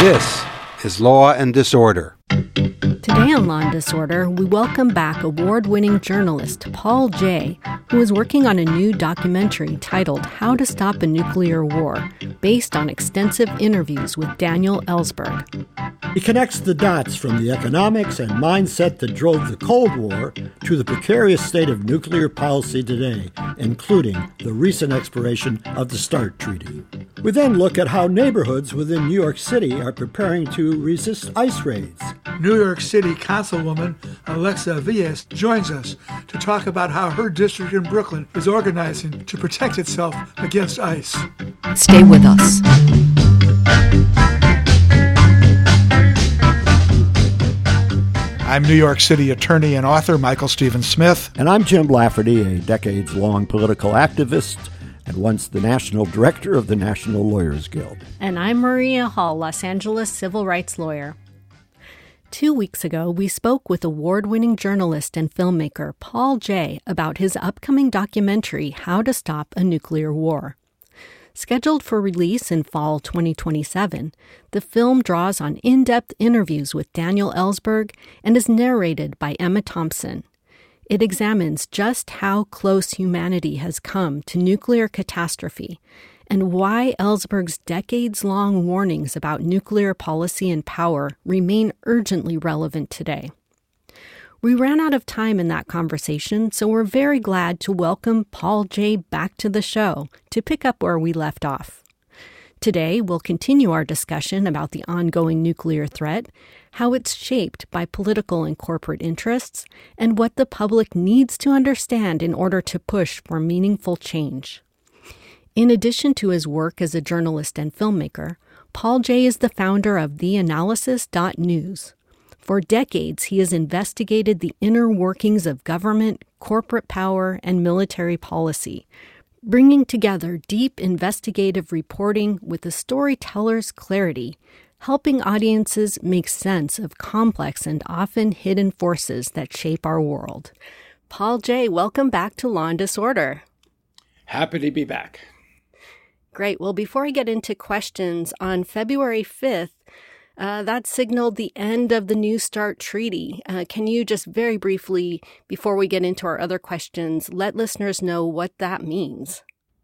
This is Law and Disorder. Today on Law and Disorder, we welcome back award-winning journalist Paul Jay, who is working on a new documentary titled How to Stop a Nuclear War, based on extensive interviews with Daniel Ellsberg. He connects the dots from the economics and mindset that drove the Cold War to the precarious state of nuclear policy today, including the recent expiration of the START Treaty. We then look at how neighborhoods within New York City are preparing to resist ICE raids. New York City Councilwoman Alexa Villas joins us to talk about how her district in Brooklyn is organizing to protect itself against ICE. Stay with us. I'm New York City attorney and author Michael Stephen Smith. And I'm Jim Lafferty, a decades-long political activist and once the national director of the National Lawyers Guild. And I'm Maria Hall, Los Angeles civil rights lawyer. 2 weeks ago, we spoke with award-winning journalist and filmmaker Paul Jay about his upcoming documentary, How to Stop a Nuclear War. Scheduled for release in fall 2027, the film draws on in-depth interviews with Daniel Ellsberg and is narrated by Emma Thompson. It examines just how close humanity has come to nuclear catastrophe and why Ellsberg's decades-long warnings about nuclear policy and power remain urgently relevant today. We ran out of time in that conversation, so we're very glad to welcome Paul Jay back to the show to pick up where we left off. Today, we'll continue our discussion about the ongoing nuclear threat, how it's shaped by political and corporate interests, and what the public needs to understand in order to push for meaningful change. In addition to his work as a journalist and filmmaker, Paul Jay is the founder of TheAnalysis.News. For decades, he has investigated the inner workings of government, corporate power, and military policy, bringing together deep investigative reporting with the storyteller's clarity, helping audiences make sense of complex and often hidden forces that shape our world. Paul Jay, welcome back to Law and Disorder. Happy to be back. Great. Well, before I get into questions, on February 5th, that signaled the end of the New START Treaty. Can you just very briefly, before we get into our other questions, let listeners know what that means?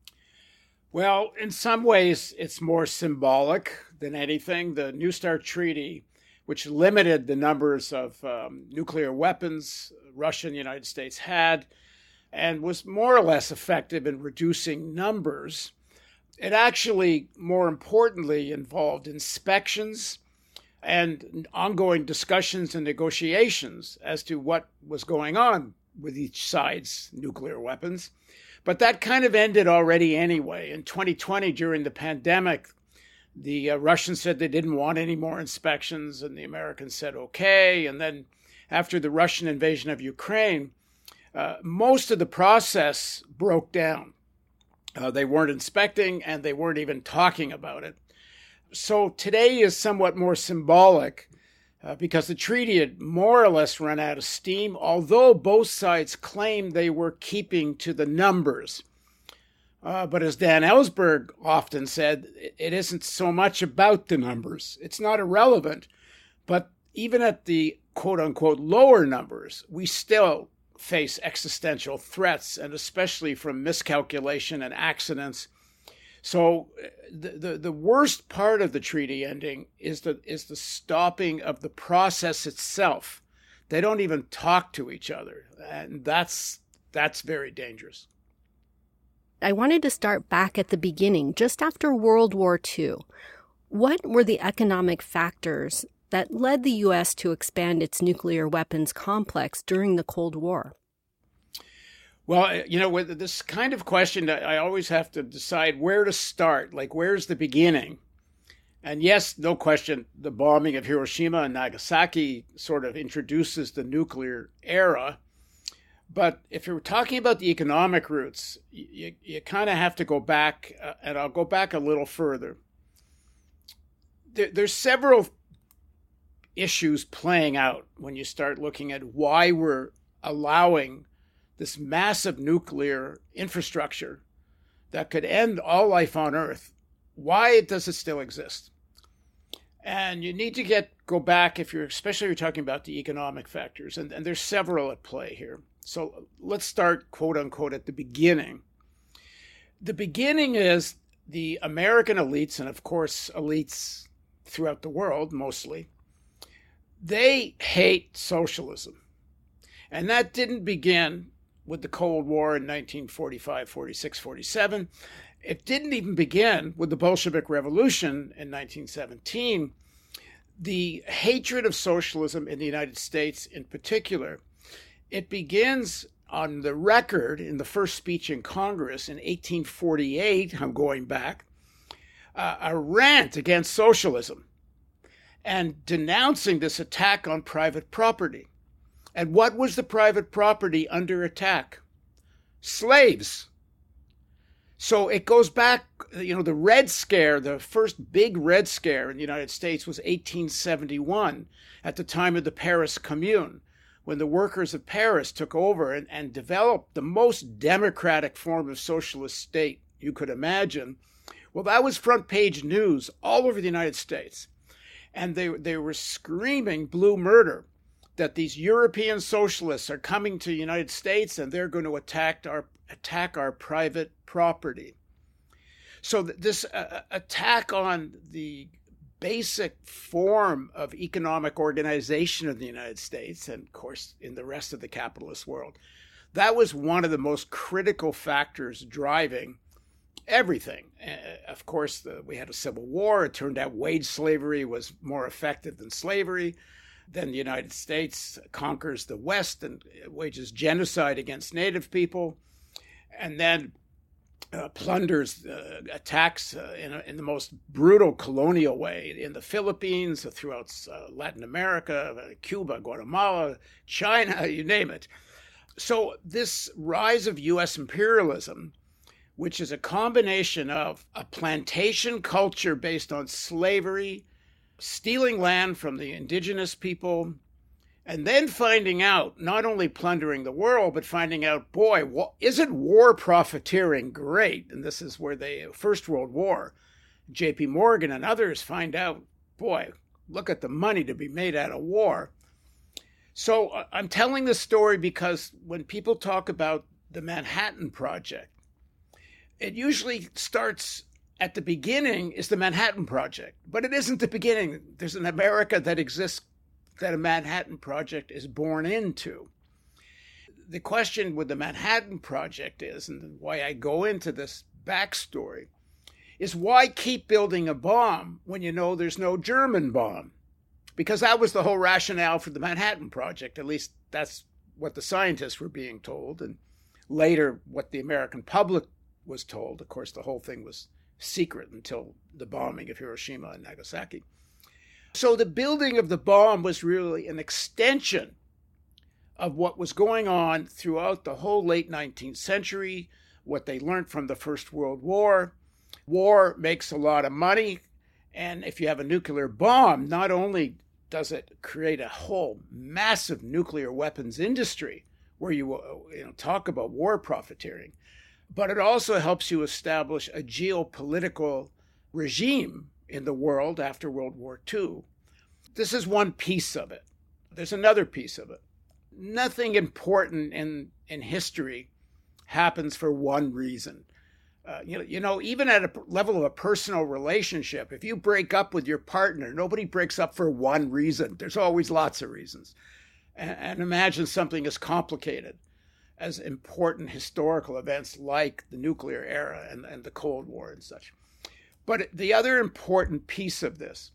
Well, in some ways, it's more symbolic than anything. The New START Treaty, which limited the numbers of nuclear weapons Russia and the United States had, and was more or less effective in reducing numbers, it actually, more importantly, involved inspections and ongoing discussions and negotiations as to what was going on with each side's nuclear weapons. But that kind of ended already anyway. In 2020, during the pandemic, the Russians said they didn't want any more inspections, and the Americans said okay. And then after the Russian invasion of Ukraine, most of the process broke down. They weren't inspecting, and they weren't even talking about it. So today is somewhat more symbolic because the treaty had more or less run out of steam, although both sides claimed they were keeping to the numbers. But as Dan Ellsberg often said, it isn't so much about the numbers. It's not irrelevant, but even at the quote-unquote lower numbers, we still face existential threats, and especially from miscalculation and accidents. So the worst part of the treaty ending is the stopping of the process itself. They don't even talk to each other, and that's very dangerous. I wanted to start back at the beginning, just after World War II. What were the economic factors that led the U.S. to expand its nuclear weapons complex during the Cold War? Well, with this kind of question, I always have to decide where to start, like where's the beginning? And yes, no question, the bombing of Hiroshima and Nagasaki sort of introduces the nuclear era. But if you're talking about the economic roots, you kind of have to go back, and I'll go back a little further. There's several issues playing out when you start looking at why we're allowing this massive nuclear infrastructure that could end all life on Earth. Why does it still exist? And you need to go back especially if you're talking about the economic factors, and there's several at play here. So let's start, quote unquote, at the beginning. The beginning is the American elites, and of course elites throughout the world mostly, they hate socialism. And that didn't begin with the Cold War in 1945, 46, 47. It didn't even begin with the Bolshevik Revolution in 1917. The hatred of socialism in the United States in particular, it begins on the record in the first speech in Congress in 1848, I'm going back, a rant against socialism and denouncing this attack on private property. And what was the private property under attack? Slaves. So it goes back, the Red Scare, the first big Red Scare in the United States was 1871 at the time of the Paris Commune, when the workers of Paris took over and developed the most democratic form of socialist state you could imagine. Well, that was front page news all over the United States. And they were screaming blue murder, that these European socialists are coming to the United States and they're going to attack our private property. So this attack on the basic form of economic organization in the United States, and of course in the rest of the capitalist world, that was one of the most critical factors driving everything. Of course, we had a civil war. It turned out wage slavery was more effective than slavery. Then the United States conquers the West and wages genocide against Native people, and then plunders, attacks in the most brutal colonial way in the Philippines, throughout Latin America, Cuba, Guatemala, China, you name it. So this rise of U.S. imperialism, which is a combination of a plantation culture based on slavery, stealing land from the indigenous people, and then finding out, not only plundering the world, but finding out, boy, isn't war profiteering great? And this is where the First World War, J.P. Morgan and others find out, boy, look at the money to be made out of war. So I'm telling this story because when people talk about the Manhattan Project, it usually starts at the beginning is the Manhattan Project, but it isn't the beginning. There's an America that exists that a Manhattan Project is born into. The question with the Manhattan Project is, and why I go into this backstory, is why keep building a bomb when you know there's no German bomb? Because that was the whole rationale for the Manhattan Project. At least that's what the scientists were being told, and later what the American public was told. Of course, the whole thing was secret until the bombing of Hiroshima and Nagasaki. So the building of the bomb was really an extension of what was going on throughout the whole late 19th century, what they learned from the First World War. War makes a lot of money, and if you have a nuclear bomb, not only does it create a whole massive nuclear weapons industry where you talk about war profiteering, but it also helps you establish a geopolitical regime in the world after World War II. This is one piece of it. There's another piece of it. Nothing important in history happens for one reason. Even at a level of a personal relationship, if you break up with your partner, nobody breaks up for one reason. There's always lots of reasons. And imagine something as complicated as important historical events like the nuclear era and the Cold War and such. But the other important piece of this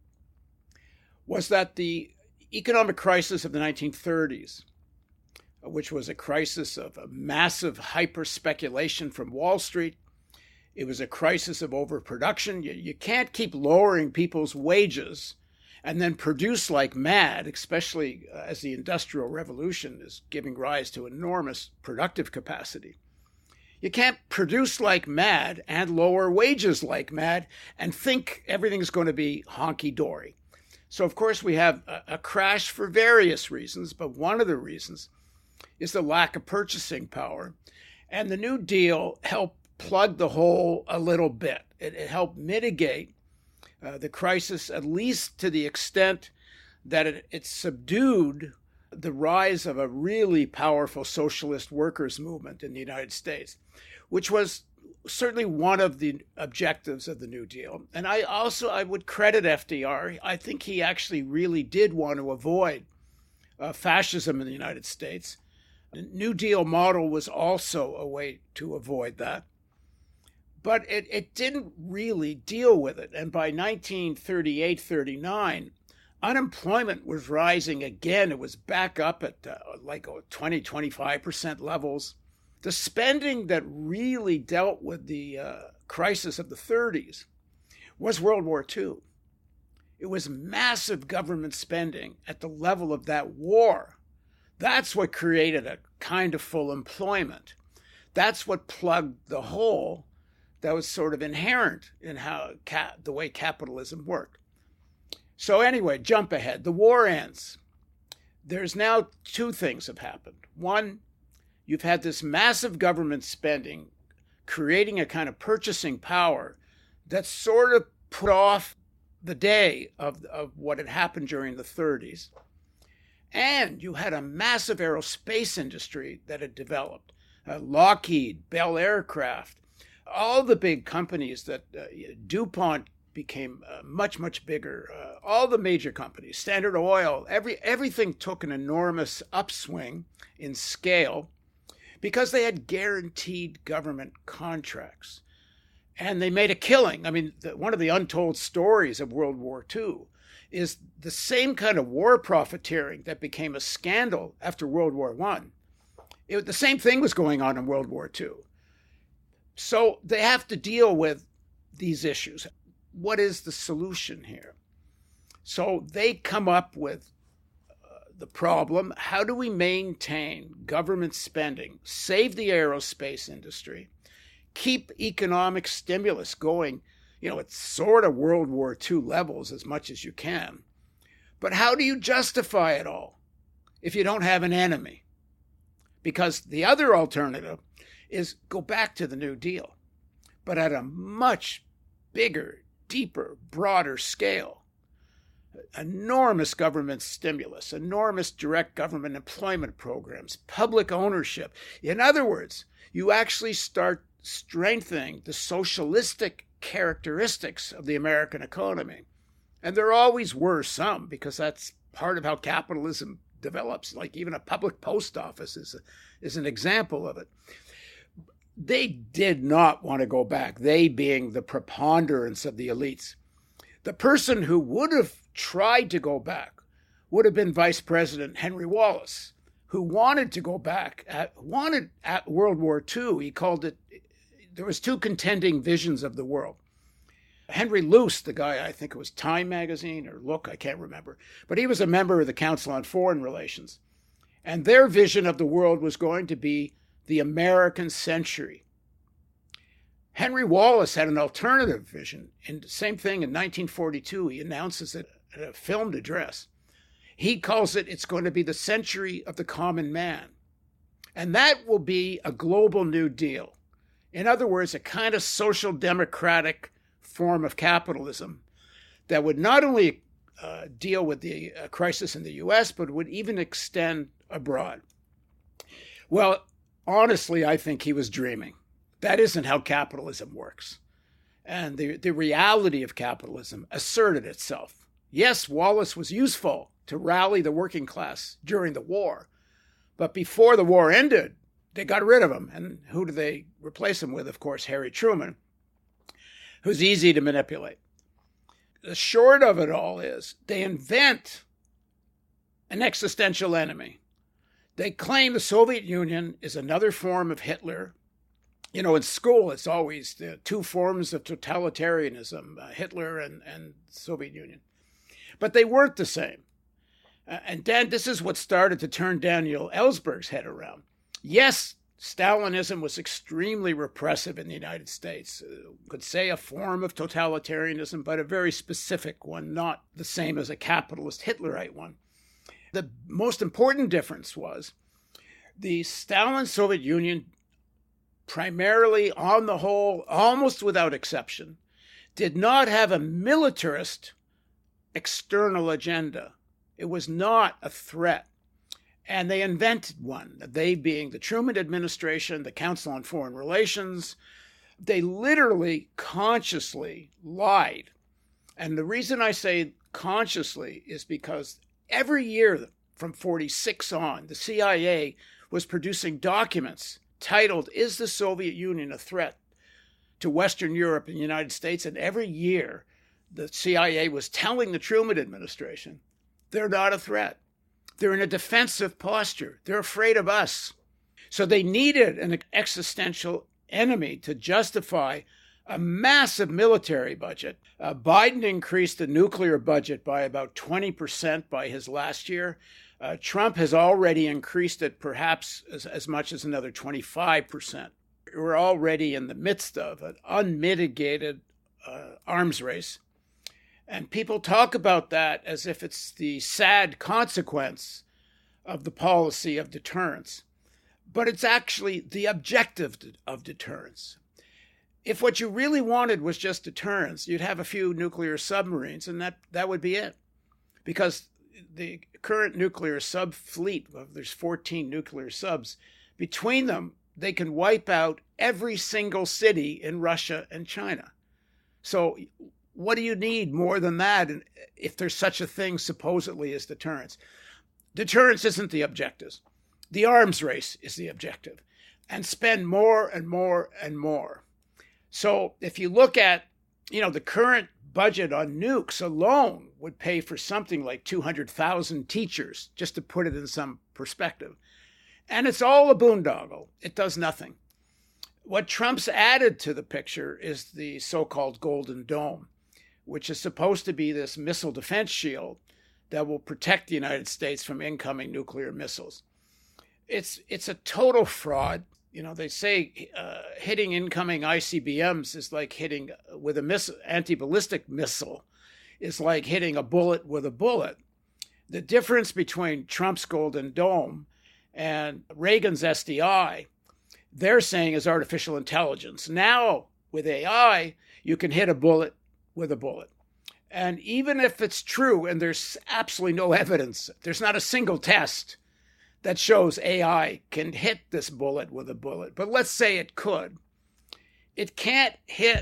was that the economic crisis of the 1930s, which was a crisis of a massive hyper-speculation from Wall Street, it was a crisis of overproduction. You can't keep lowering people's wages and then produce like mad, especially as the Industrial Revolution is giving rise to enormous productive capacity. You can't produce like mad and lower wages like mad and think everything's going to be honky-dory. So, of course, we have a crash for various reasons, but one of the reasons is the lack of purchasing power. And the New Deal helped plug the hole a little bit. It helped mitigate the crisis, at least to the extent that it subdued the rise of a really powerful socialist workers' movement in the United States, which was certainly one of the objectives of the New Deal. And I would credit FDR. I think he actually really did want to avoid fascism in the United States. The New Deal model was also a way to avoid that. But it didn't really deal with it. And by 1938-39, unemployment was rising again. It was back up at 20-25% levels. The spending that really dealt with the crisis of the 30s was World War II. It was massive government spending at the level of that war. That's what created a kind of full employment. That's what plugged the hole that was sort of inherent in how the way capitalism worked. So anyway, jump ahead. The war ends. There's now two things have happened. One, you've had this massive government spending creating a kind of purchasing power that sort of put off the day of what had happened during the 30s. And you had a massive aerospace industry that had developed. Lockheed, Bell Aircraft, all the big companies that DuPont became much, much bigger. All the major companies, Standard Oil, everything took an enormous upswing in scale because they had guaranteed government contracts. And they made a killing. I mean, one of the untold stories of World War II is the same kind of war profiteering that became a scandal after World War I. The same thing was going on in World War II. So they have to deal with these issues. What is the solution here? So they come up with the problem. How do we maintain government spending, save the aerospace industry, keep economic stimulus going, at sort of World War II levels as much as you can? But how do you justify it all if you don't have an enemy? Because the other alternative is go back to the New Deal, but at a much bigger, deeper, broader scale. Enormous government stimulus, enormous direct government employment programs, public ownership. In other words, you actually start strengthening the socialistic characteristics of the American economy. And there always were some, because that's part of how capitalism develops. Like even a public post office is an example of it. They did not want to go back, they being the preponderance of the elites. The person who would have tried to go back would have been Vice President Henry Wallace, who wanted to go back, wanted at World War II. He called it, there was two contending visions of the world. Henry Luce, the guy, I think it was Time magazine or Look, I can't remember, but he was a member of the Council on Foreign Relations. And their vision of the world was going to be the American century. Henry Wallace had an alternative vision, and same thing in 1942, he announces it at a filmed address. He calls it's going to be the century of the common man. And that will be a global New Deal. In other words, a kind of social democratic form of capitalism that would not only deal with the crisis in the U.S., but would even extend abroad. Well, honestly, I think he was dreaming. That isn't how capitalism works. And the reality of capitalism asserted itself. Yes, Wallace was useful to rally the working class during the war. But before the war ended, they got rid of him. And who do they replace him with? Of course, Harry Truman, who's easy to manipulate. The short of it all is they invent an existential enemy. They claim the Soviet Union is another form of Hitler. In school, it's always the two forms of totalitarianism, Hitler and Soviet Union. But they weren't the same. And Dan, this is what started to turn Daniel Ellsberg's head around. Yes, Stalinism was extremely repressive in the United States. Could say a form of totalitarianism, but a very specific one, not the same as a capitalist Hitlerite one. The most important difference was the Stalin-Soviet Union, primarily on the whole, almost without exception, did not have a militarist external agenda. It was not a threat. And they invented one, they being the Truman administration, the Council on Foreign Relations. They literally consciously lied. And the reason I say consciously is because every year from 46 on, the CIA was producing documents titled, "Is the Soviet Union a Threat to Western Europe and the United States?" And every year, the CIA was telling the Truman administration, they're not a threat. They're in a defensive posture. They're afraid of us. So they needed an existential enemy to justify a massive military budget. Biden increased the nuclear budget by about 20% by his last year. Trump has already increased it perhaps as much as another 25%. We're already in the midst of an unmitigated arms race. And people talk about that as if it's the sad consequence of the policy of deterrence. But it's actually the objective of deterrence. If what you really wanted was just deterrence, you'd have a few nuclear submarines, and that would be it. Because the current nuclear sub fleet, there's 14 nuclear subs, between them, they can wipe out every single city in Russia and China. So what do you need more than that if there's such a thing supposedly as deterrence? Deterrence isn't the objective. The arms race is the objective. And spend more and more and more. So if you look at, the current budget on nukes alone would pay for something like 200,000 teachers, just to put it in some perspective. And it's all a boondoggle. It does nothing. What Trump's added to the picture is the so-called Golden Dome, which is supposed to be this missile defense shield that will protect the United States from incoming nuclear missiles. It's a total fraud. They say hitting incoming ICBMs is like hitting with a anti-ballistic missile is like hitting a bullet with a bullet. The difference between Trump's Golden Dome and Reagan's SDI, they're saying, is artificial intelligence. Now, with AI, you can hit a bullet with a bullet. And even if it's true, and there's absolutely no evidence, there's not a single test that shows AI can hit this bullet with a bullet. But let's say it could. It can't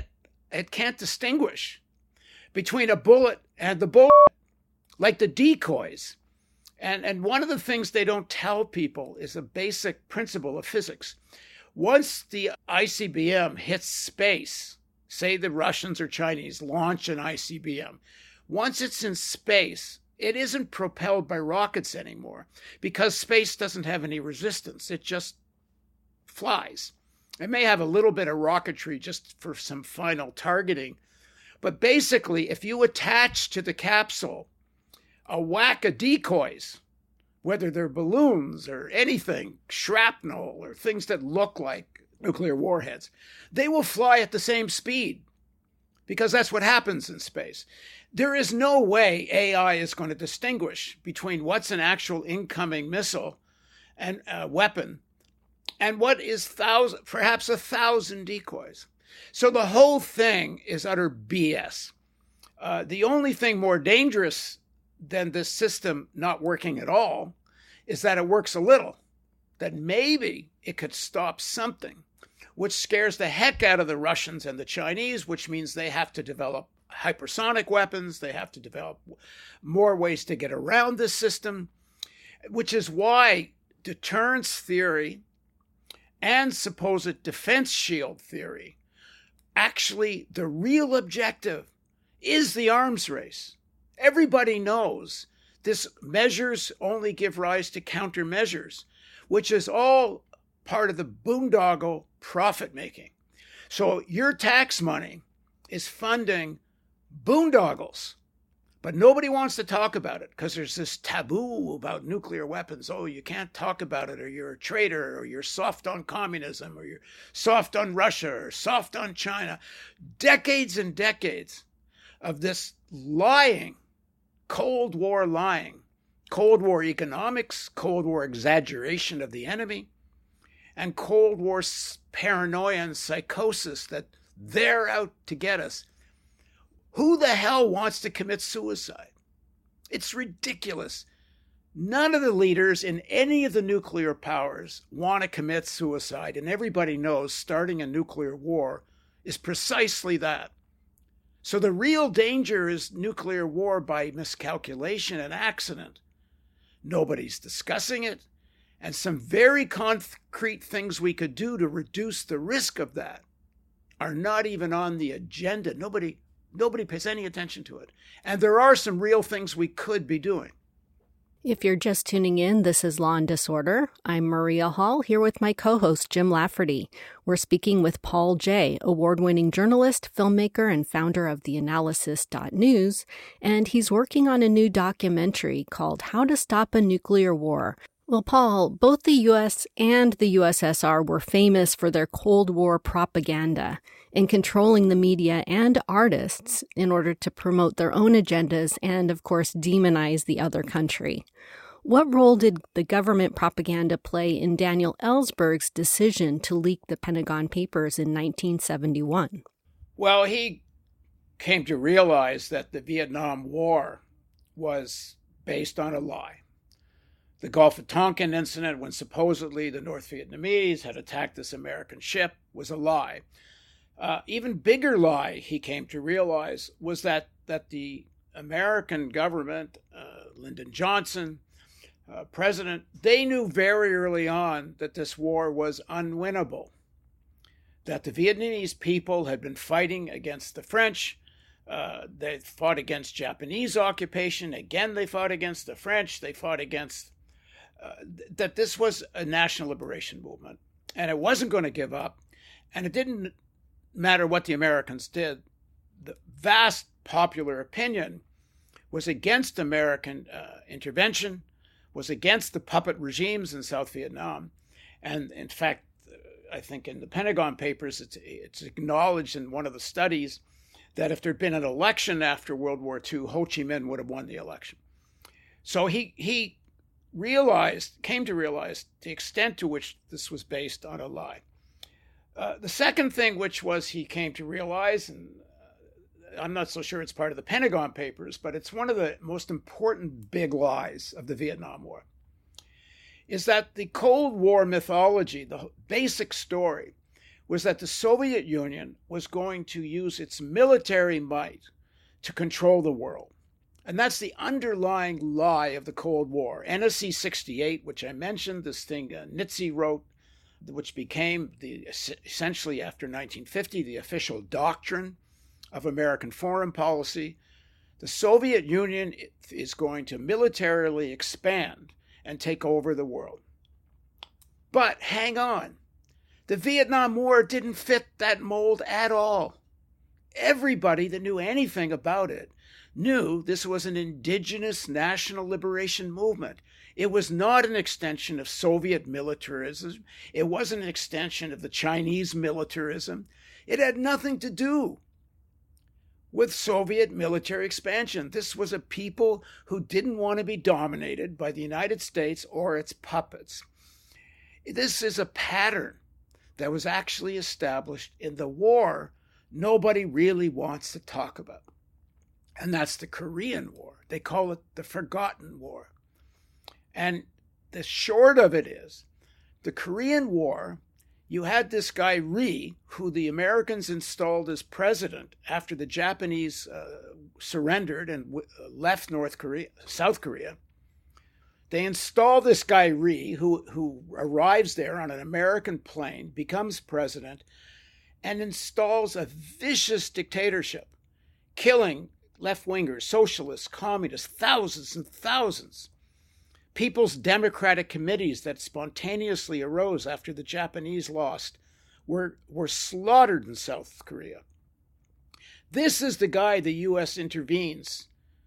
distinguish between a bullet and the bullet, like the decoys. And one of the things they don't tell people is a basic principle of physics. Once the ICBM hits space, say the Russians or Chinese launch an ICBM, once it's in space, it isn't propelled by rockets anymore because space doesn't have any resistance. It just flies. It may have a little bit of rocketry just for some final targeting. But basically, if you attach to the capsule a whack of decoys, whether they're balloons or anything, shrapnel or things that look like nuclear warheads, they will fly at the same speed because that's what happens in space. There is no way AI is going to distinguish between what's an actual incoming missile and weapon and what is perhaps 1,000 decoys. So the whole thing is utter BS. The only thing more dangerous than this system not working at all is that it works a little, that maybe it could stop something, which scares the heck out of the Russians and the Chinese, which means they have to develop hypersonic weapons. They have to develop more ways to get around this system, which is why deterrence theory and supposed defense shield theory, actually the real objective is the arms race. Everybody knows this measures only give rise to countermeasures, which is all part of the boondoggle profit making. So your tax money is funding boondoggles, but nobody wants to talk about it because there's this taboo about nuclear weapons. Oh, you can't talk about it, or you're a traitor, or you're soft on communism, or you're soft on Russia, or soft on China. Decades and decades of this lying, Cold War lying, Cold War economics, Cold War exaggeration of the enemy, and Cold War paranoia and psychosis that they're out to get us. Who the hell wants to commit suicide? It's ridiculous. None of the leaders in any of the nuclear powers want to commit suicide, and everybody knows starting a nuclear war is precisely that. So the real danger is nuclear war by miscalculation and accident. Nobody's discussing it, and some very concrete things we could do to reduce the risk of that are not even on the agenda. Nobody pays any attention to it. And there are some real things we could be doing. If you're just tuning in, this is Law and Disorder. I'm Maria Hall, here with my co-host, Jim Lafferty. We're speaking with Paul Jay, award-winning journalist, filmmaker, and founder of theanalysis.news, and he's working on a new documentary called How to Stop a Nuclear War. Well, Paul, both the U.S. and the USSR were famous for their Cold War propaganda and controlling the media and artists in order to promote their own agendas and, of course, demonize the other country. What role did the government propaganda play in Daniel Ellsberg's decision to leak the Pentagon Papers in 1971? Well, he came to realize that the Vietnam War was based on a lie. The Gulf of Tonkin incident, when supposedly the North Vietnamese had attacked this American ship, was a lie. Even bigger lie, he came to realize, was that the American government, Lyndon Johnson, president, they knew very early on that this war was unwinnable, that the Vietnamese people had been fighting against the French. They fought against Japanese occupation. Again, they fought against the French. They fought against that this was a national liberation movement, and it wasn't going to give up, and it didn't matter what the Americans did. The vast popular opinion was against American intervention, was against the puppet regimes in South Vietnam, and in fact, I think in the Pentagon Papers, it's acknowledged in one of the studies that if there'd been an election after World War II, Ho Chi Minh would have won the election. So he came to realize the extent to which this was based on a lie. The second thing he came to realize, and I'm not so sure it's part of the Pentagon Papers, but it's one of the most important big lies of the Vietnam War, is that the Cold War mythology, the basic story, was that the Soviet Union was going to use its military might to control the world. And that's the underlying lie of the Cold War. NSC 68, which I mentioned, this thing Nitze wrote, which became essentially after 1950 the official doctrine of American foreign policy. The Soviet Union is going to militarily expand and take over the world. But hang on, the Vietnam War didn't fit that mold at all. Everybody that knew anything about it knew this was an indigenous national liberation movement. It was not an extension of Soviet militarism. It wasn't an extension of the Chinese militarism. It had nothing to do with Soviet military expansion. This was a people who didn't want to be dominated by the United States or its puppets. This is a pattern that was actually established in the war nobody really wants to talk about. And that's the Korean War. They call it the Forgotten War. And the short of it is, the Korean War, you had this guy Ri, who the Americans installed as president after the Japanese surrendered and left South Korea. They install this guy Ri, who arrives there on an American plane, becomes president, and installs a vicious dictatorship, killing left-wingers, socialists, communists, thousands and thousands. People's democratic committees that spontaneously arose after the Japanese lost were slaughtered in South Korea. This is the guy the U.S. intervenes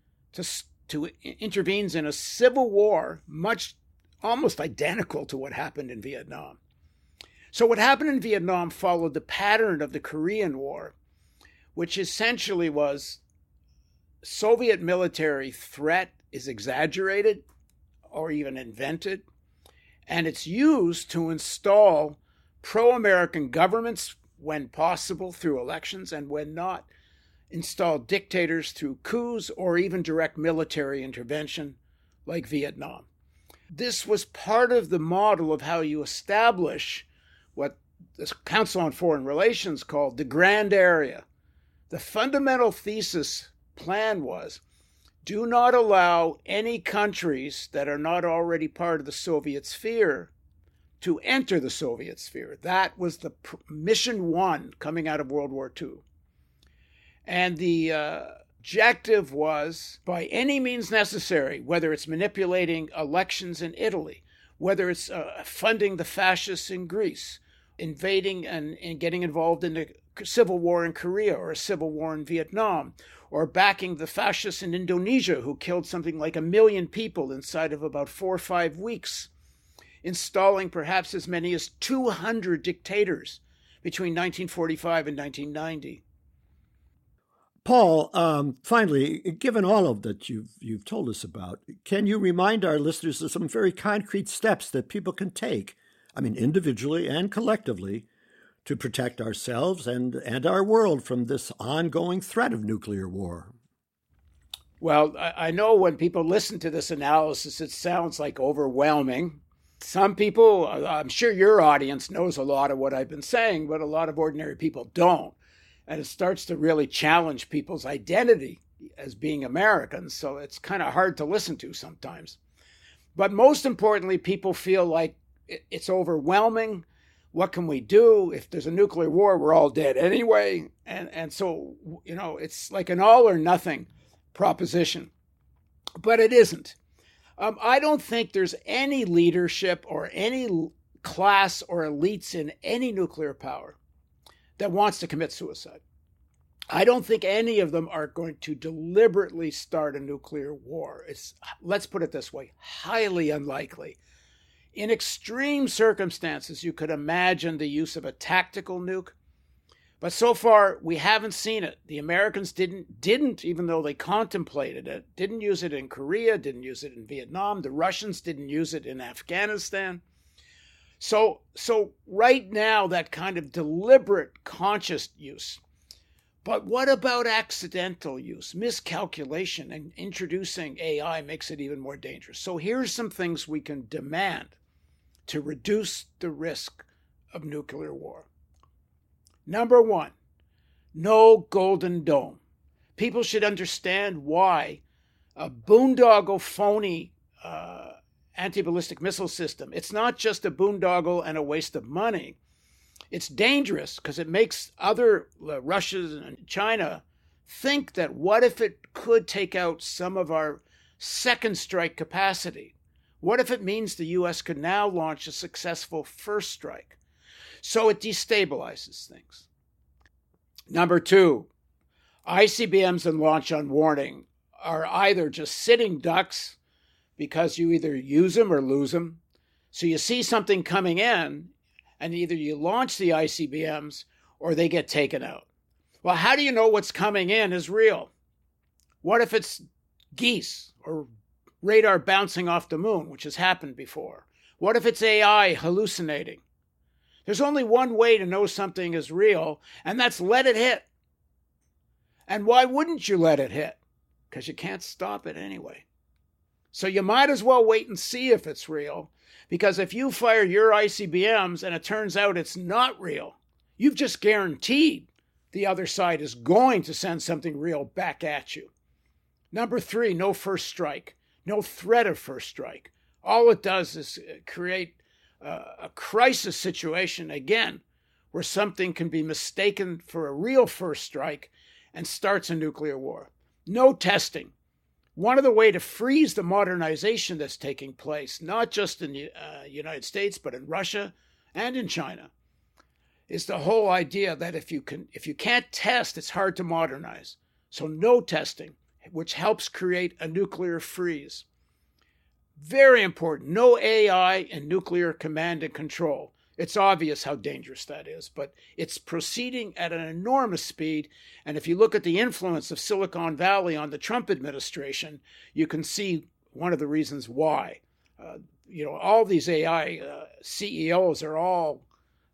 intervenes in a civil war almost identical to what happened in Vietnam. So what happened in Vietnam followed the pattern of the Korean War, which essentially was Soviet military threat is exaggerated or even invented, and it's used to install pro-American governments when possible through elections, and when not, install dictators through coups or even direct military intervention like Vietnam. This was part of the model of how you establish what the Council on Foreign Relations called the Grand Area. The fundamental thesis plan was, do not allow any countries that are not already part of the Soviet sphere to enter the Soviet sphere. That was the mission one coming out of World War II. And the objective was, by any means necessary, whether it's manipulating elections in Italy, whether it's funding the fascists in Greece, invading and getting involved in the civil war in Korea or a civil war in Vietnam, or backing the fascists in Indonesia who killed something like 1 million people inside of about 4 or 5 weeks, installing perhaps as many as 200 dictators between 1945 and 1990. Paul, finally, given all of that you've told us about, can you remind our listeners of some very concrete steps that people can take, individually and collectively, to protect ourselves and our world from this ongoing threat of nuclear war? Well, I know when people listen to this analysis, it sounds like overwhelming. Some people, I'm sure your audience knows a lot of what I've been saying, but a lot of ordinary people don't. And it starts to really challenge people's identity as being Americans. So it's kind of hard to listen to sometimes. But most importantly, people feel like it's overwhelming. What can we do? If there's a nuclear war, we're all dead anyway. And so, it's like an all or nothing proposition. But it isn't. I don't think there's any leadership or any class or elites in any nuclear power that wants to commit suicide. I don't think any of them are going to deliberately start a nuclear war. Let's put it this way, highly unlikely. In extreme circumstances, you could imagine the use of a tactical nuke. But so far, we haven't seen it. The Americans didn't, even though they contemplated it, didn't use it in Korea, didn't use it in Vietnam. The Russians didn't use it in Afghanistan. So right now, that kind of deliberate, conscious use. But what about accidental use? Miscalculation and introducing AI makes it even more dangerous. So here's some things we can demand to reduce the risk of nuclear war. Number one, no Golden Dome. People should understand why a boondoggle, phony anti-ballistic missile system, it's not just a boondoggle and a waste of money. It's dangerous because it makes other Russia and China think that what if it could take out some of our second strike capacity? What if it means the U.S. could now launch a successful first strike? So it destabilizes things. Number two, ICBMs and launch on warning are either just sitting ducks because you either use them or lose them. So you see something coming in, and either you launch the ICBMs or they get taken out. Well, how do you know what's coming in is real? What if it's geese or radar bouncing off the moon, which has happened before? What if it's AI hallucinating? There's only one way to know something is real, and that's let it hit. And why wouldn't you let it hit? Because you can't stop it anyway. So you might as well wait and see if it's real, because if you fire your ICBMs and it turns out it's not real, you've just guaranteed the other side is going to send something real back at you. Number three, no first strike, no threat of first strike. All it does is create a crisis situation, again, where something can be mistaken for a real first strike and starts a nuclear war. No testing. One of the ways to freeze the modernization that's taking place, not just in the United States, but in Russia and in China, is the whole idea that if you can't test, it's hard to modernize. So no testing, which helps create a nuclear freeze. Very important. No AI and nuclear command and control. It's obvious how dangerous that is, but it's proceeding at an enormous speed. And if you look at the influence of Silicon Valley on the Trump administration, you can see one of the reasons why. All these AI CEOs are all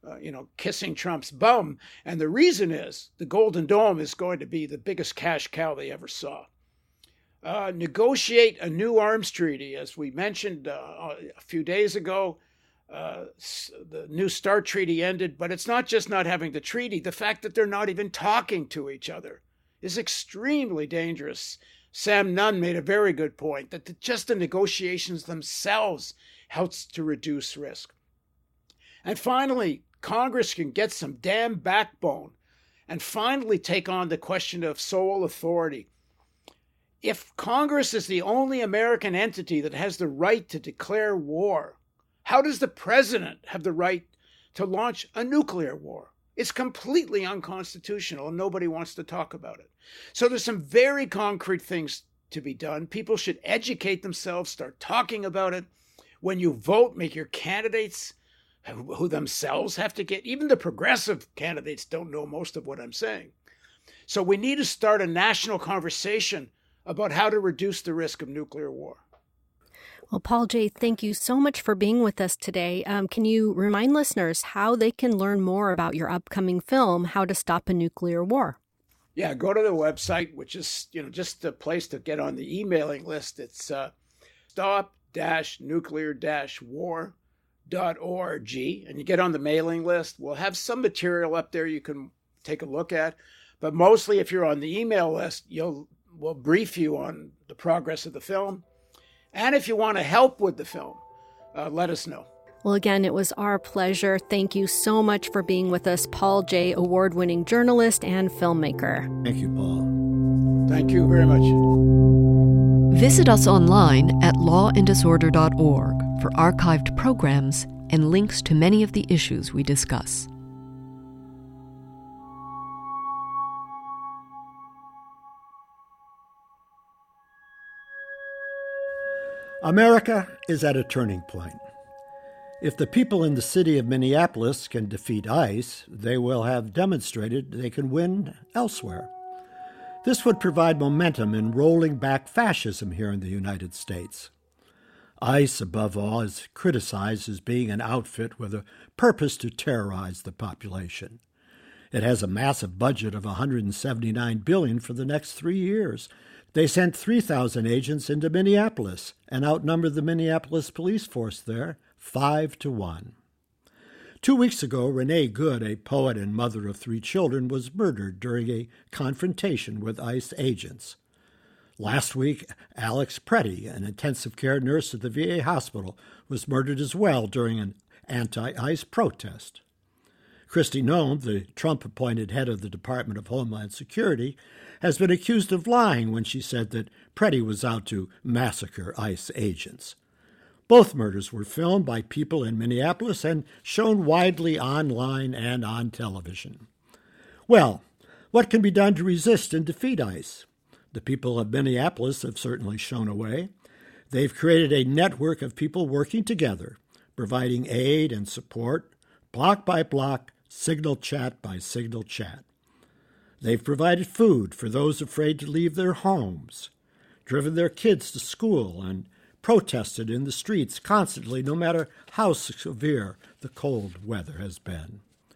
kissing Trump's bum. And the reason is the Golden Dome is going to be the biggest cash cow they ever saw. Negotiate a new arms treaty. As we mentioned a few days ago, the New START treaty ended, but it's not just not having the treaty. The fact that they're not even talking to each other is extremely dangerous. Sam Nunn made a very good point that just the negotiations themselves helps to reduce risk. And finally, Congress can get some damn backbone and finally take on the question of sole authority. If Congress is the only American entity that has the right to declare war, how does the president have the right to launch a nuclear war? It's completely unconstitutional and nobody wants to talk about it. So there's some very concrete things to be done. People should educate themselves, start talking about it. When you vote, make your candidates who themselves have to get, even the progressive candidates don't know most of what I'm saying. So we need to start a national conversation about how to reduce the risk of nuclear war. Well, Paul J., thank you so much for being with us today. Can you remind listeners how they can learn more about your upcoming film, How to Stop a Nuclear War? Yeah, go to the website, which is just a place to get on the emailing list. It's stop-nuclear-war.org, and you get on the mailing list. We'll have some material up there you can take a look at, but mostly if you're on the email list, we'll brief you on the progress of the film. And if you want to help with the film, let us know. Well, again, it was our pleasure. Thank you so much for being with us, Paul J., award-winning journalist and filmmaker. Thank you, Paul. Thank you very much. Visit us online at lawanddisorder.org for archived programs and links to many of the issues we discuss. America is at a turning point. If the people in the city of Minneapolis can defeat ICE, they will have demonstrated they can win elsewhere. This would provide momentum in rolling back fascism here in the United States. ICE, above all, is criticized as being an outfit with a purpose to terrorize the population. It has a massive budget of $179 billion for the next 3 years. They sent 3,000 agents into Minneapolis and outnumbered the Minneapolis police force there 5-1. 2 weeks ago, Renee Good, a poet and mother of 3 children, was murdered during a confrontation with ICE agents. Last week, Alex Pretty, an intensive care nurse at the VA hospital, was murdered as well during an anti-ICE protest. Kristi Noem, the Trump-appointed head of the Department of Homeland Security, has been accused of lying when she said that Pretty was out to massacre ICE agents. Both murders were filmed by people in Minneapolis and shown widely online and on television. Well, what can be done to resist and defeat ICE? The people of Minneapolis have certainly shown a way. They've created a network of people working together, providing aid and support, block by block, signal chat by signal chat. They've provided food for those afraid to leave their homes, driven their kids to school, and protested in the streets constantly, no matter how severe the cold weather has been.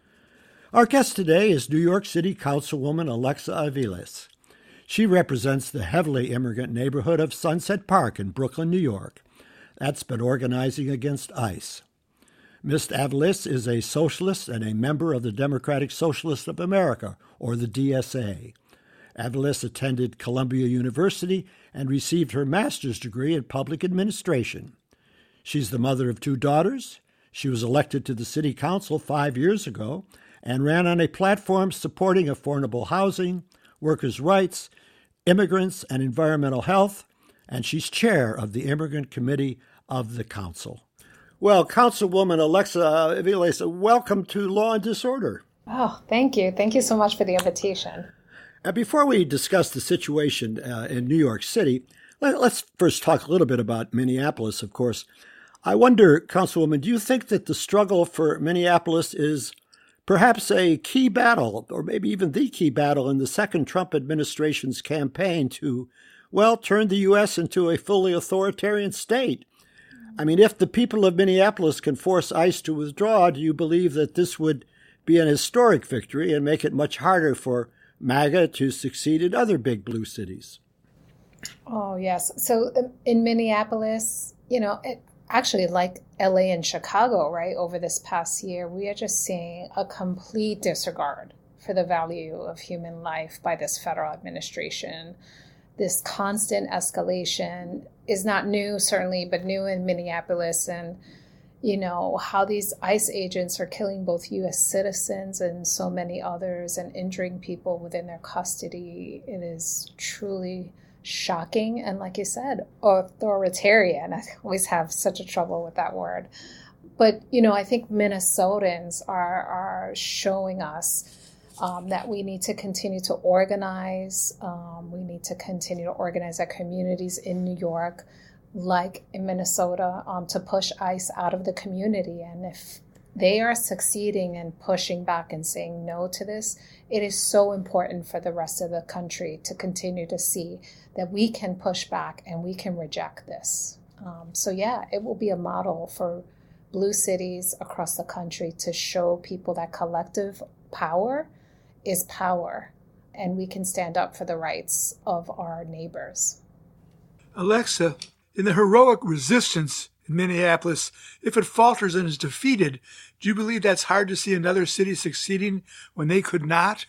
Our guest today is New York City Councilwoman Alexa Aviles. She represents the heavily immigrant neighborhood of Sunset Park in Brooklyn, New York. That's been organizing against ICE. Ms. Aviles is a socialist and a member of the Democratic Socialists of America, or the DSA. Aviles attended Columbia University and received her master's degree in public administration. She's the mother of 2 daughters. She was elected to the city council 5 years ago and ran on a platform supporting affordable housing, workers' rights, immigrants, and environmental health, and she's chair of the Immigrant Committee of the council. Well, Councilwoman Alexa Aviles, welcome to Law and Disorder. Oh, thank you. Thank you so much for the invitation. Before we discuss the situation in New York City, let's first talk a little bit about Minneapolis, of course. I wonder, Councilwoman, do you think that the struggle for Minneapolis is perhaps a key battle, or maybe even the key battle in the second Trump administration's campaign to, turn the U.S. into a fully authoritarian state? I mean, if the people of Minneapolis can force ICE to withdraw, do you believe that this would be an historic victory and make it much harder for MAGA to succeed in other big blue cities? Oh, yes. So in Minneapolis, actually like LA and Chicago, right, over this past year, we are just seeing a complete disregard for the value of human life by this federal administration. This constant escalation is not new, certainly, but new in Minneapolis. And, how these ICE agents are killing both U.S. citizens and so many others and injuring people within their custody. It is truly shocking. And like you said, authoritarian. I always have such a trouble with that word. But, I think Minnesotans are showing us that we need to continue to organize. We need to continue to organize our communities in New York, like in Minnesota, to push ICE out of the community. And if they are succeeding in pushing back and saying no to this, it is so important for the rest of the country to continue to see that we can push back and we can reject this. It will be a model for blue cities across the country to show people that collective power is power, and we can stand up for the rights of our neighbors. Alexa, in the heroic resistance in Minneapolis, if it falters and is defeated, do you believe that's hard to see another city succeeding when they could not?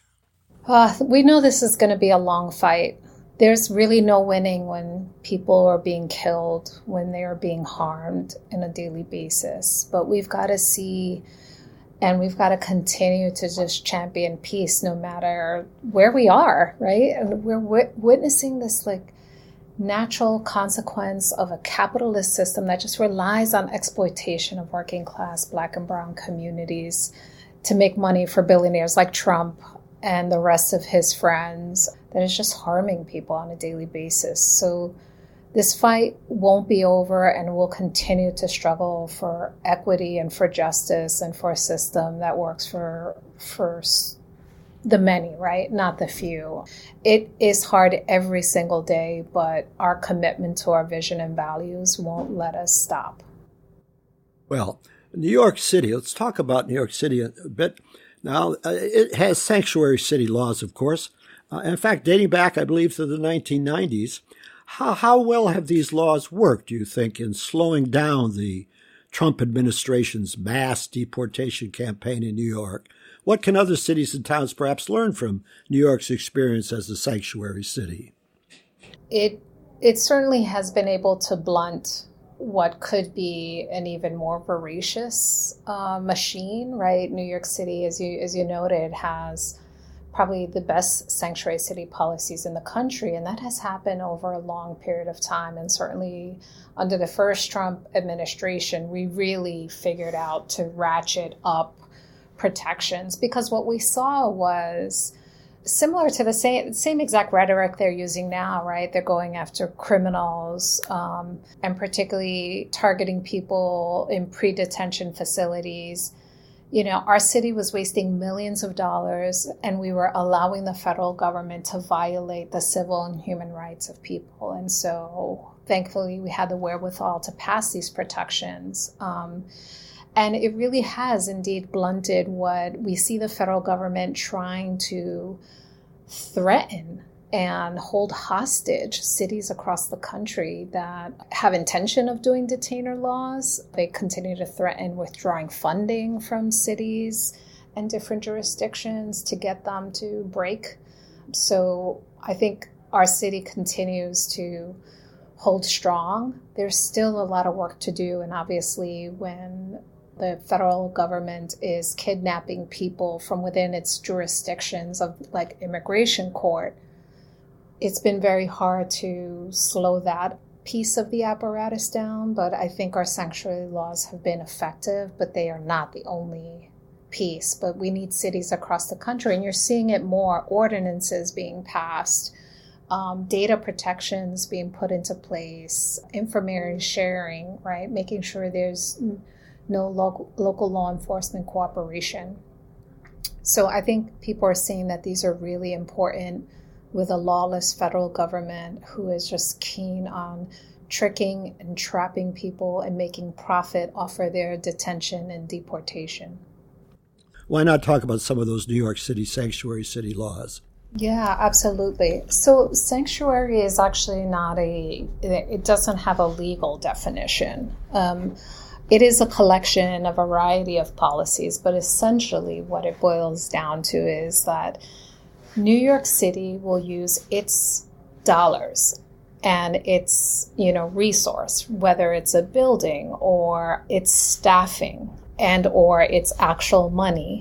We know this is going to be a long fight. There's really no winning when people are being killed, when they are being harmed on a daily basis. But we've got to see, and we've got to continue to just champion peace no matter where we are, right? And we're witnessing this natural consequence of a capitalist system that just relies on exploitation of working class Black and brown communities to make money for billionaires like Trump and the rest of his friends, that is just harming people on a daily basis. So this fight won't be over, and we'll continue to struggle for equity and for justice and for a system that works for the many, right? Not the few. It is hard every single day, but our commitment to our vision and values won't let us stop. Well, New York City, let's talk about New York City a bit. Now, it has sanctuary city laws, of course. In fact, dating back, I believe, to the 1990s. How well have these laws worked, do you think, in slowing down the Trump administration's mass deportation campaign in New York? What can other cities and towns perhaps learn from New York's experience as a sanctuary city? It certainly has been able to blunt what could be an even more voracious machine, right? New York City, as you noted, has probably the best sanctuary city policies in the country, and that has happened over a long period of time. And certainly under the first Trump administration, we really figured out to ratchet up protections, because what we saw was similar to the same exact rhetoric they're using now, right? They're going after criminals and particularly targeting people in pre-detention facilities. Our city was wasting millions of dollars, and we were allowing the federal government to violate the civil and human rights of people. And so thankfully we had the wherewithal to pass these protections. And it really has indeed blunted what we see the federal government trying to threaten and hold hostage cities across the country that have intention of doing detainer laws. They continue to threaten withdrawing funding from cities and different jurisdictions to get them to break. So I think our city continues to hold strong. There's still a lot of work to do, and obviously when the federal government is kidnapping people from within its jurisdictions of like immigration court, it's been very hard to slow that piece of the apparatus down. But I think our sanctuary laws have been effective, but they are not the only piece. But we need cities across the country, and you're seeing it more, ordinances being passed, data protections being put into place, information sharing, right? Making sure there's no local law enforcement cooperation. So I think people are seeing that these are really important with a lawless federal government who is just keen on tricking and trapping people and making profit off of their detention and deportation. Why not talk about some of those New York City sanctuary city laws? Yeah, absolutely. So sanctuary is actually it doesn't have a legal definition. It is a collection, a variety of policies, but essentially what it boils down to is that New York City will use its dollars and its, resource, whether it's a building or its staffing and or its actual money,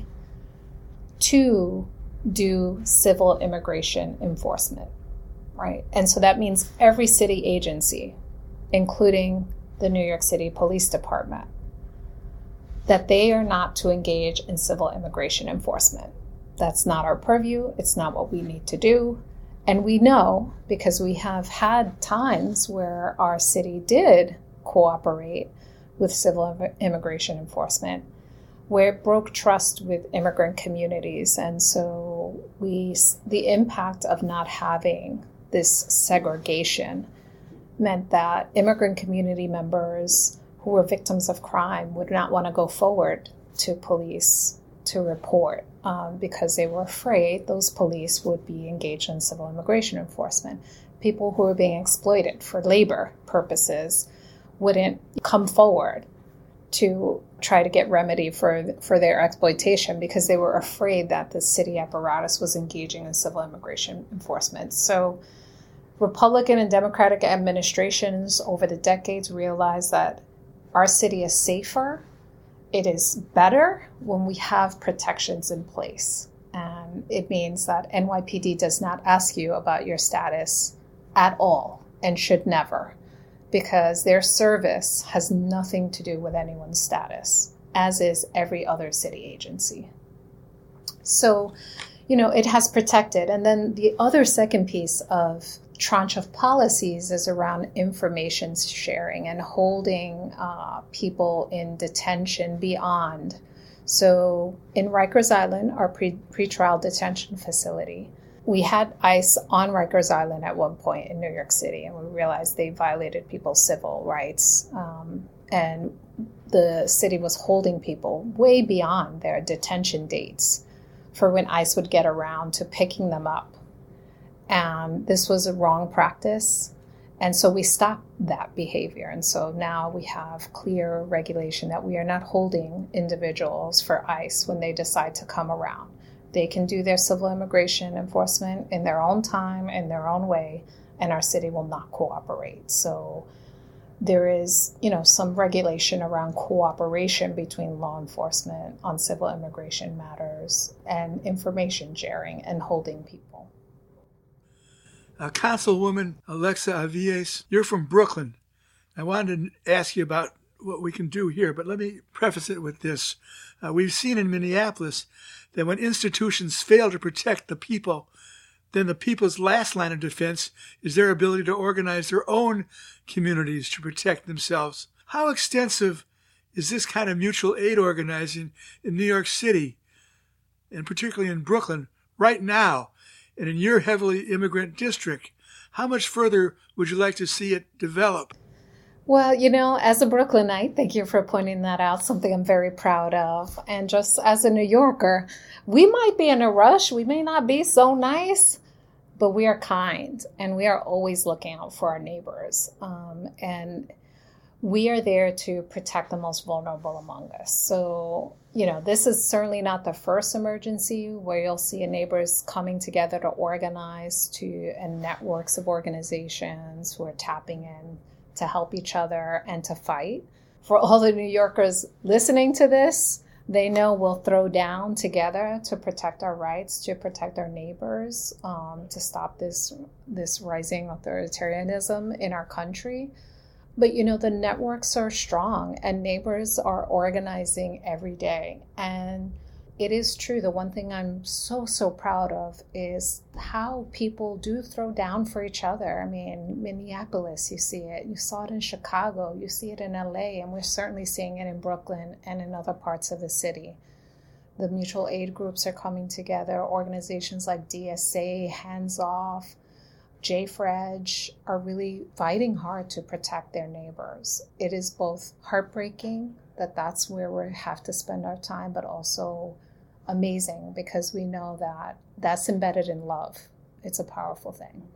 to do civil immigration enforcement, right? And so that means every city agency, including the New York City Police Department, that they are not to engage in civil immigration enforcement. That's not our purview. It's not what we need to do. And we know, because we have had times where our city did cooperate with civil immigration enforcement, where it broke trust with immigrant communities. And so the impact of not having this segregation meant that immigrant community members who were victims of crime would not want to go forward to police to report because they were afraid those police would be engaged in civil immigration enforcement. People who were being exploited for labor purposes wouldn't come forward to try to get remedy for their exploitation because they were afraid that the city apparatus was engaging in civil immigration enforcement. So Republican and Democratic administrations over the decades realized that our city is safer, it is better when we have protections in place. And it means that NYPD does not ask you about your status at all and should never, because their service has nothing to do with anyone's status, as is every other city agency. So, it has protected. And then the other second piece of tranche of policies is around information sharing and holding people in detention beyond. So in Rikers Island, our pretrial detention facility, we had ICE on Rikers Island at one point in New York City, and we realized they violated people's civil rights. And the city was holding people way beyond their detention dates for when ICE would get around to picking them up. And this was a wrong practice. And so we stopped that behavior. And so now we have clear regulation that we are not holding individuals for ICE when they decide to come around. They can do their civil immigration enforcement in their own time, in their own way, and our city will not cooperate. So there is, some regulation around cooperation between law enforcement on civil immigration matters and information sharing and holding people. Councilwoman Alexa Aviles, you're from Brooklyn. I wanted to ask you about what we can do here, but let me preface it with this. We've seen in Minneapolis that when institutions fail to protect the people, then the people's last line of defense is their ability to organize their own communities to protect themselves. How extensive is this kind of mutual aid organizing in New York City, and particularly in Brooklyn, right now, and in your heavily immigrant district? How much further would you like to see it develop? Well, as a Brooklynite, thank you for pointing that out, something I'm very proud of. And just as a New Yorker, we might be in a rush. We may not be so nice, but we are kind, and we are always looking out for our neighbors. And we are there to protect the most vulnerable among us. So, this is certainly not the first emergency where you'll see neighbors coming together to organize and networks of organizations who are tapping in to help each other and to fight. For all the New Yorkers listening to this, they know we'll throw down together to protect our rights, to protect our neighbors, to stop this rising authoritarianism in our country. But, the networks are strong and neighbors are organizing every day. And it is true. The one thing I'm so proud of is how people do throw down for each other. I mean, Minneapolis, you see it. You saw it in Chicago. You see it in LA. And we're certainly seeing it in Brooklyn and in other parts of the city. The mutual aid groups are coming together. Organizations like DSA, Hands Off, JFREG are really fighting hard to protect their neighbors. It is both heartbreaking that that's where we have to spend our time, but also amazing because we know that that's embedded in love. It's a powerful thing.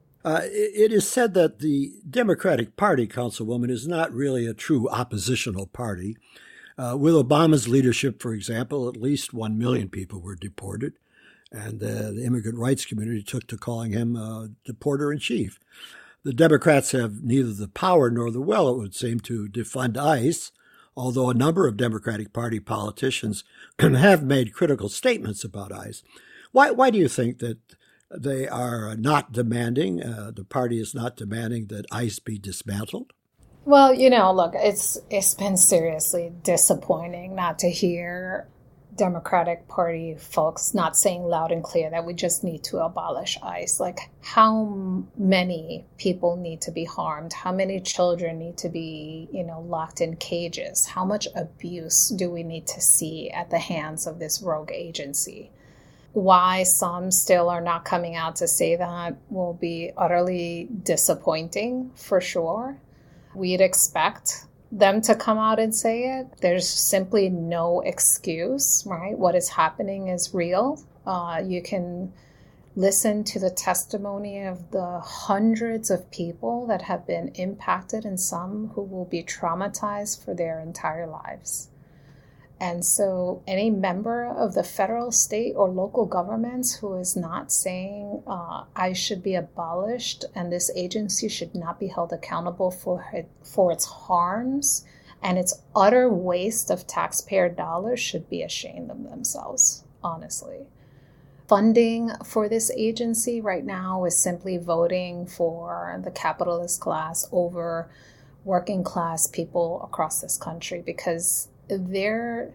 It is said that the Democratic Party, Councilwoman, is not really a true oppositional party. With Obama's leadership, for example, at least 1 million people were deported, and the immigrant rights community took to calling him deporter-in-chief. The Democrats have neither the power nor the will, it would seem, to defund ICE, although a number of Democratic Party politicians have made critical statements about ICE. Why do you think that they are not demanding, the party is not demanding that ICE be dismantled? Well, look, it's been seriously disappointing not to hear Democratic Party folks not saying loud and clear that we just need to abolish ICE. Like, how many people need to be harmed? How many children need to be, locked in cages? How much abuse do we need to see at the hands of this rogue agency? Why some still are not coming out to say that will be utterly disappointing for sure. We'd expect them to come out and say it. There's simply no excuse, right? What is happening is real. You can listen to the testimony of the hundreds of people that have been impacted and some who will be traumatized for their entire lives. And so any member of the federal, state, or local governments who is not saying ICE should be abolished and this agency should not be held accountable for its harms and its utter waste of taxpayer dollars should be ashamed of themselves, honestly. Funding for this agency right now is simply voting for the capitalist class over working class people across this country because their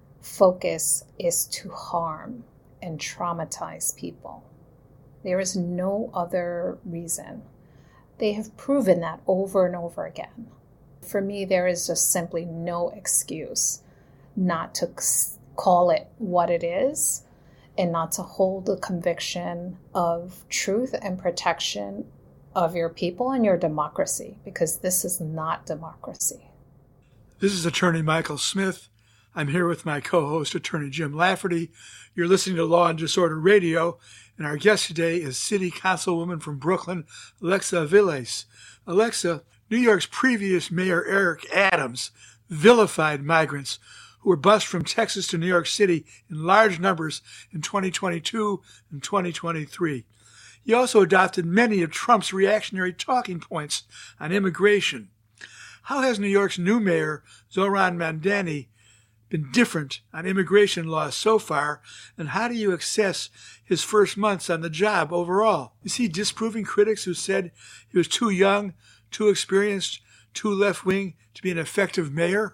focus is to harm and traumatize people. There is no other reason. They have proven that over and over again. For me, there is just simply no excuse not to call it what it is and not to hold the conviction of truth and protection of your people and your democracy, because this is not democracy. This is Attorney Michael Smith. I'm here with my co-host, Attorney Jim Lafferty. You're listening to Law and Disorder Radio, and our guest today is City Councilwoman from Brooklyn, Alexa Viles. Alexa, New York's previous Mayor Eric Adams vilified migrants who were bused from Texas to New York City in large numbers in 2022 and 2023. He also adopted many of Trump's reactionary talking points on immigration. How has New York's new mayor, Zohran Mamdani, been different on immigration laws so far, and how do you assess his first months on the job overall? Is he disproving critics who said he was too young, too experienced, too left-wing to be an effective mayor?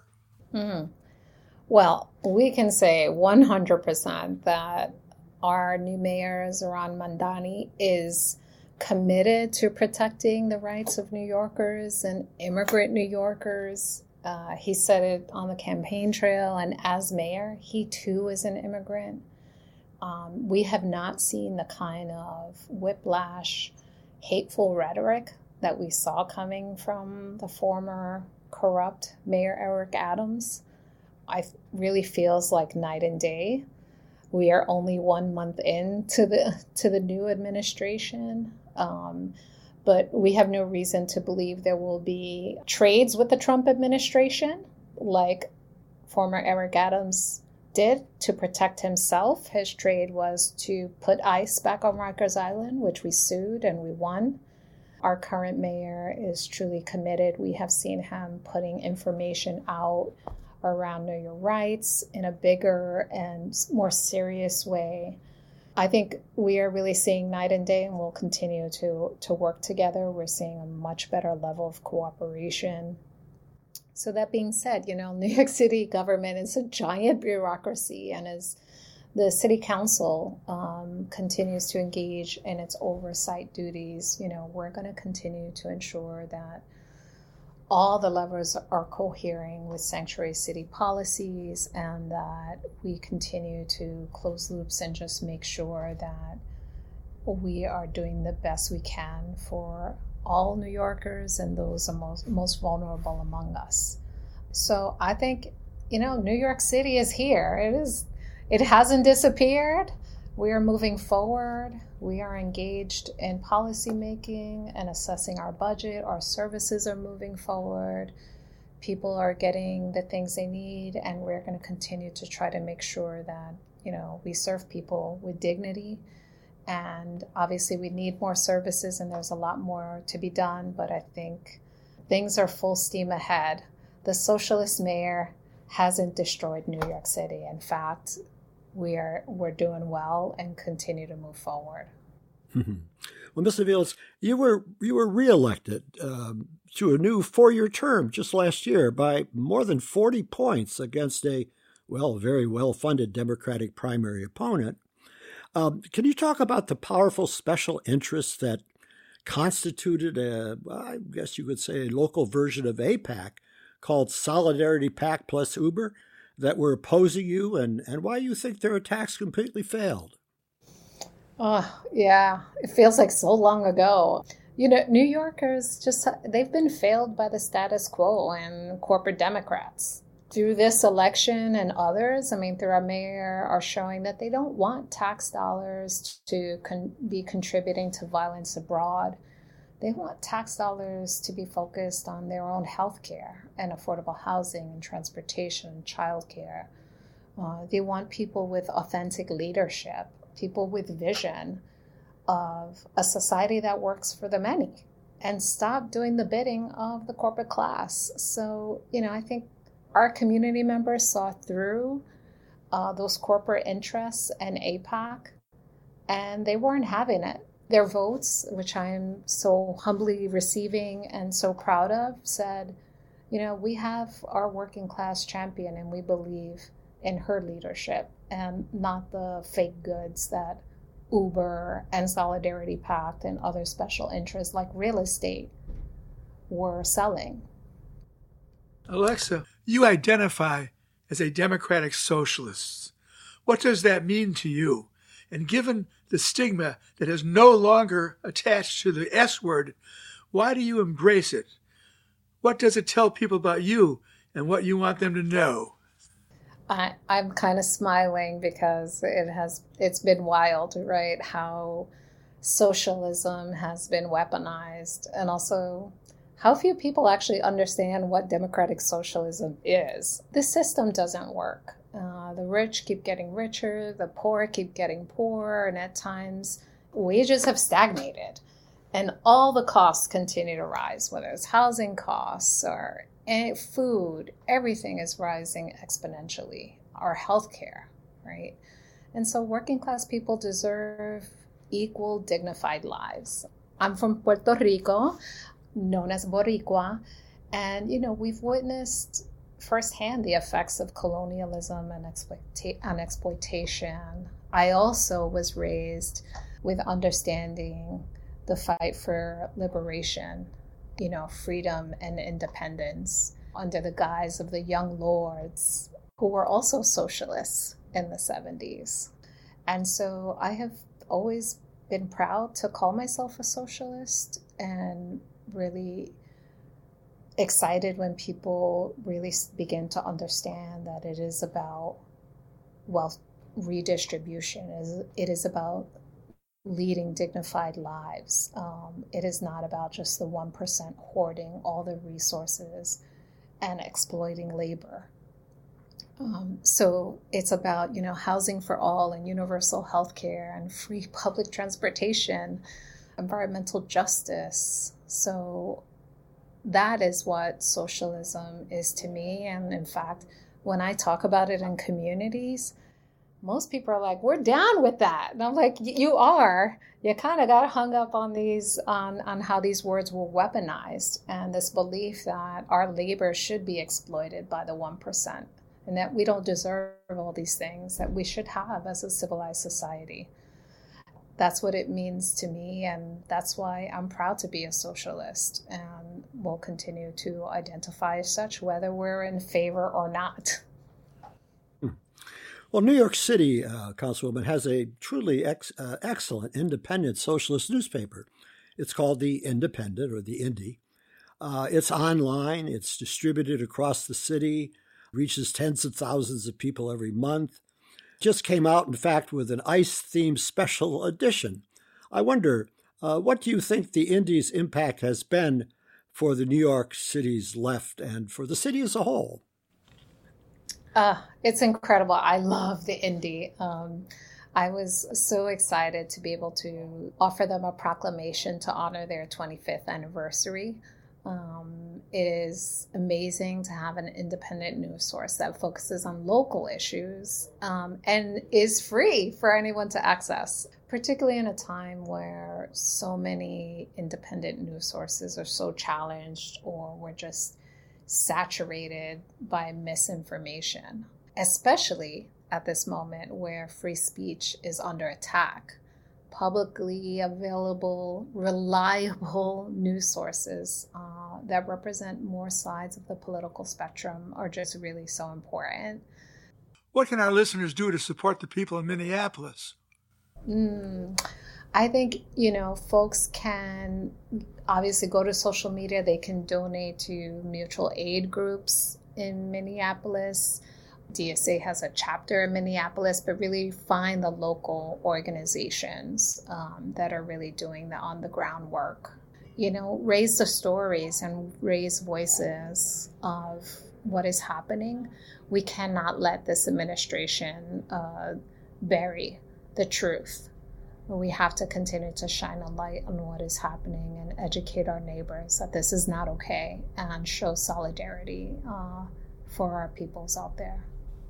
Well, we can say 100% that our new mayor, Zohran Mamdani, is committed to protecting the rights of New Yorkers and immigrant New Yorkers. He said it on the campaign trail, and as mayor, he too is an immigrant. We have not seen the kind of whiplash, hateful rhetoric that we saw coming from the former corrupt Mayor Eric Adams. I really feels like night and day. We are only 1 month into the new administration. But we have no reason to believe there will be trades with the Trump administration like former Eric Adams did to protect himself. His trade was to put ICE back on Rikers Island, which we sued and we won. Our current mayor is truly committed. We have seen him putting information out around Know Your Rights in a bigger and more serious way. I think we are really seeing night and day, and we'll continue to work together. We're seeing a much better level of cooperation. So that being said, New York City government is a giant bureaucracy, and as the city council continues to engage in its oversight duties, we're going to continue to ensure that all the levers are cohering with sanctuary city policies, and that we continue to close loops and just make sure that we are doing the best we can for all New Yorkers and those most vulnerable among us. So I think, New York City is here. It hasn't disappeared. We are moving forward. We are engaged in policy making and assessing our budget. Our services are moving forward. People are getting the things they need, and we're going to continue to try to make sure that, we serve people with dignity. And obviously we need more services, and there's a lot more to be done, but I think things are full steam ahead. The socialist mayor hasn't destroyed New York City. In fact, we're doing well and continue to move forward. Well, Ms. Aviles, you were reelected to a new 4-year term just last year by more than 40 points against a very well-funded Democratic primary opponent. Can you talk about the powerful special interests that constituted I guess you could say, a local version of AIPAC called Solidarity PAC plus Uber that were opposing you, and why you think their attacks completely failed? Oh, yeah. It feels like so long ago. New Yorkers they've been failed by the status quo and corporate Democrats. Through this election and others, through our mayor, are showing that they don't want tax dollars to be contributing to violence abroad. They want tax dollars to be focused on their own health care and affordable housing and transportation and childcare. They want people with authentic leadership, people with vision of a society that works for the many, and stop doing the bidding of the corporate class. So, I think our community members saw through those corporate interests and AIPAC, and they weren't having it. Their votes, which I am so humbly receiving and so proud of, said, we have our working class champion, and we believe in her leadership and not the fake goods that Uber and Solidarity PAC and other special interests like real estate were selling. Alexa, you identify as a democratic socialist. What does that mean to you? And given the stigma that is no longer attached to the S word, why do you embrace it? What does it tell people about you and what you want them to know? I'm kind of smiling because it's been wild, right? How socialism has been weaponized, and also how few people actually understand what democratic socialism is. The system doesn't work. The rich keep getting richer, the poor keep getting poorer, and at times wages have stagnated. And all the costs continue to rise, whether it's housing costs or food, everything is rising exponentially. Our healthcare, right? And so working class people deserve equal, dignified lives. I'm from Puerto Rico, known as Boricua, and we've witnessed firsthand the effects of colonialism and exploitation. I also was raised with understanding the fight for liberation, freedom and independence under the guise of the Young Lords, who were also socialists in the 70s. And so I have always been proud to call myself a socialist, and really excited when people really begin to understand that it is about wealth redistribution. It is about leading dignified lives. It is not about just the 1% hoarding all the resources and exploiting labor. So it's about, housing for all and universal health care and free public transportation, environmental justice. So that is what socialism is to me. And in fact, when I talk about it in communities, most people are like, we're down with that. And I'm like, you are. You kind of got hung up on on how these words were weaponized, and this belief that our labor should be exploited by the 1%, and that we don't deserve all these things that we should have as a civilized society. That's what it means to me, and that's why I'm proud to be a socialist. And we'll continue to identify as such, whether we're in favor or not. Well, New York City, Councilwoman, has a truly excellent independent socialist newspaper. It's called The Independent, or The Indy. It's online. It's distributed across the city, reaches tens of thousands of people every month. Just came out, in fact, with an ICE-themed special edition. I wonder, what do you think the Indy's impact has been for the New York City's left and for the city as a whole? It's incredible. I love the Indy. I was so excited to be able to offer them a proclamation to honor their 25th anniversary. It is amazing to have an independent news source that focuses on local issues and is free for anyone to access, particularly in a time where so many independent news sources are so challenged or we're just saturated by misinformation, especially at this moment where free speech is under attack. Publicly available, reliable news sources that represent more sides of the political spectrum are just really so important. What can our listeners do to support the people in Minneapolis? I think, folks can obviously go to social media. They can donate to mutual aid groups in Minneapolis. DSA has a chapter in Minneapolis, but really find the local organizations that are really doing the on-the-ground work. Raise the stories and raise voices of what is happening. We cannot let this administration bury the truth. We have to continue to shine a light on what is happening and educate our neighbors that this is not okay and show solidarity for our peoples out there.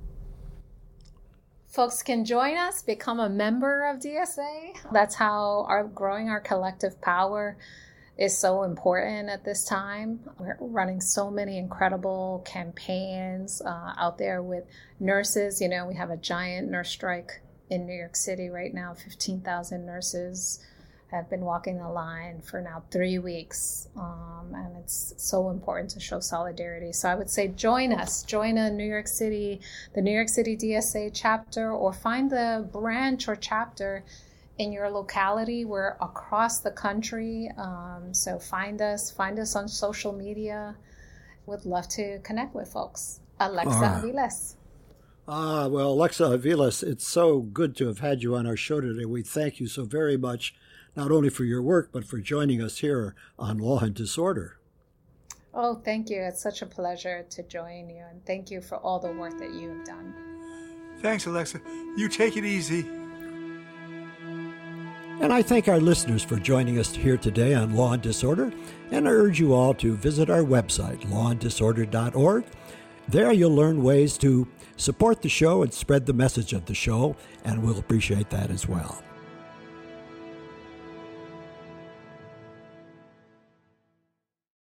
Folks can join us, become a member of DSA. That's how growing our collective power is so important at this time. We're running so many incredible campaigns out there with nurses. We have a giant nurse strike in New York City right now. 15,000 nurses have been walking the line for now 3 weeks. And it's so important to show solidarity. So I would say join us. Join the New York City DSA chapter, or find the branch or chapter in your locality. We're across the country. So find us on social media. Would love to connect with folks. Alexa Aviles. Well, Alexa Aviles, it's so good to have had you on our show today. We thank you so very much, not only for your work, but for joining us here on Law and Disorder. Oh, thank you. It's such a pleasure to join you, and thank you for all the work that you have done. Thanks, Alexa. You take it easy. And I thank our listeners for joining us here today on Law and Disorder, and I urge you all to visit our website, lawanddisorder.org. There you'll learn ways to support the show and spread the message of the show, and we'll appreciate that as well.